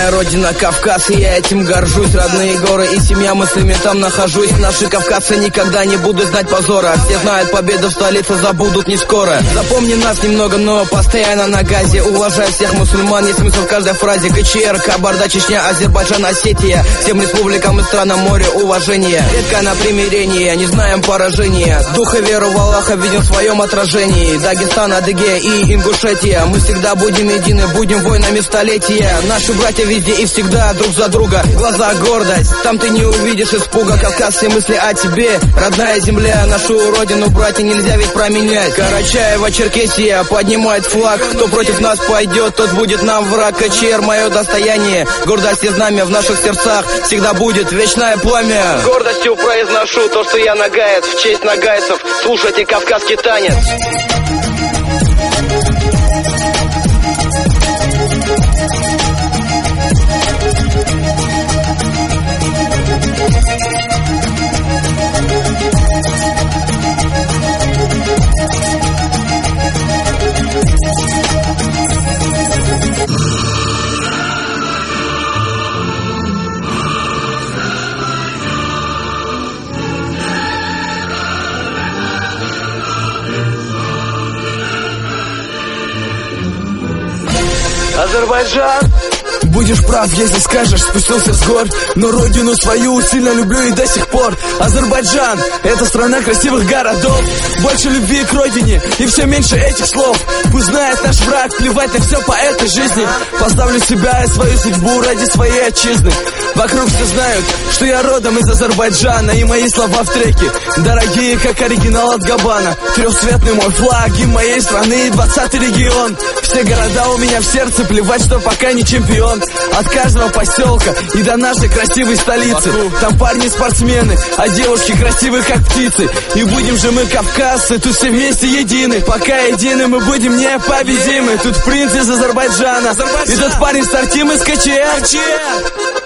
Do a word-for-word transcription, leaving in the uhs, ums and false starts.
моя родина Кавказ, и я этим горжусь. Родные горы и семья, мыслями там нахожусь. Наши кавказцы никогда не будут знать позора. Все знают, победу в столице забудут не скоро. Запомни нас немного, но постоянно на газе. Уважай всех мусульман, есть смысл в каждой фразе. КЧР, Кабарда, Чечня, Азербайджан, Осетия. Всем республикам и странам море уважения. Редко на примирение, не знаем поражения. Дух и веру в Аллаха видим в своем отражении. Дагестан, Адыгея и Ингушетия. Мы всегда будем едины, будем воинами столетия. Наши братья везде и всегда друг за друга. Глаза гордость, там ты не увидишь испуга. Кавказ, все мысли о тебе, родная земля. Нашу родину, братья, нельзя ведь променять. Карачаево, Черкесия, поднимает флаг. Кто против нас пойдет, тот будет нам враг. КЧР, мое достояние, гордость и знамя в наших сердцах всегда будет вечное пламя. Гордостью произношу то, что я нагаец, в честь нагайцев. Слушайте кавказский танец. Азербайджан. Будешь прав, если скажешь, спустился с гор, но родину свою сильно люблю и до сих пор. Азербайджан — это страна красивых городов. Больше любви к родине и все меньше этих слов. Пусть знает наш враг, плевать на все по этой жизни. Поставлю себя и свою судьбу ради своей отчизны. Вокруг все знают, что я родом из Азербайджана, и мои слова в треке дорогие, как оригинал от Габбана. Трехцветный мой флаг и моей страны, и двадцатый регион. Все города у меня в сердце, плевать, что пока не чемпион. От каждого поселка и до нашей красивой столицы. Там парни-спортсмены, а девушки красивые, как птицы. И будем же мы кавказцы, тут все вместе едины. Пока едины, мы будем непобедимы. Тут принц из Азербайджана, и тот парень с Артем из КЧР.